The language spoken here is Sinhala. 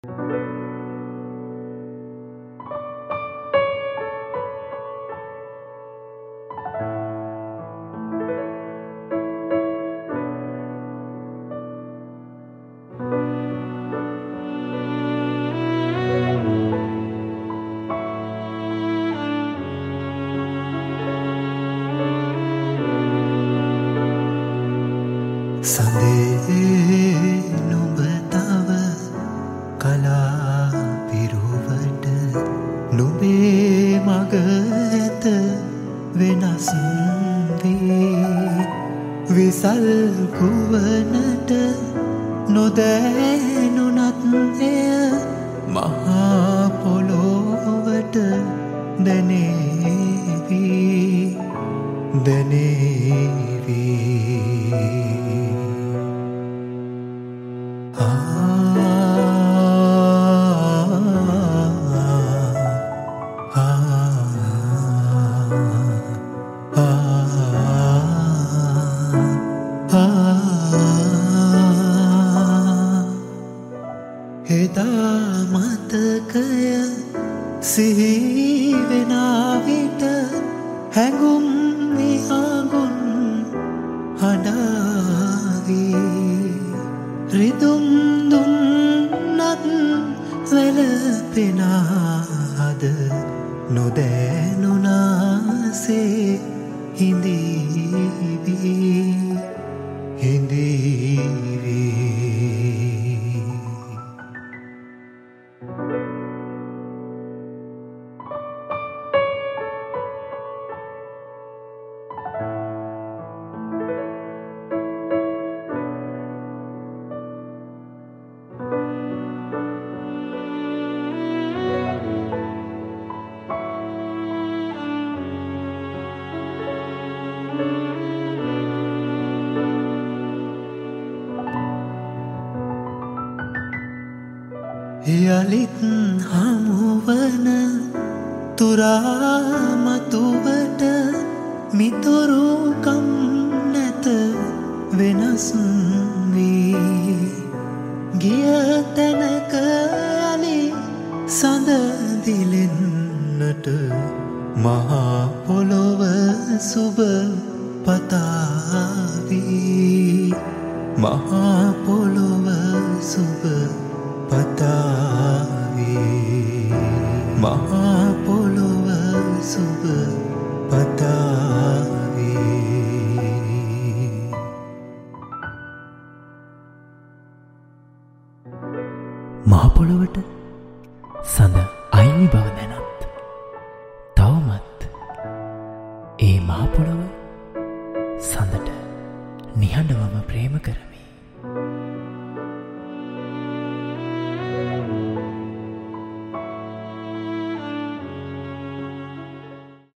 යලිත් හමුවන තුරාමතුවට මිතුරුකම් නැත වෙනස් වී ගිය තැනක යලි සඳ දිලෙන්නට මහා පොළොව සුබ පතාවී මහා පොළොව සුබ පතාවී මහා පොළොව සුබ පතාවී. මහ පොළොවට සඳ අයිනි බව දැනත් තවමත් ඒ මහ පොළොව සඳට නිහඬවම ප්‍රේම කරමි.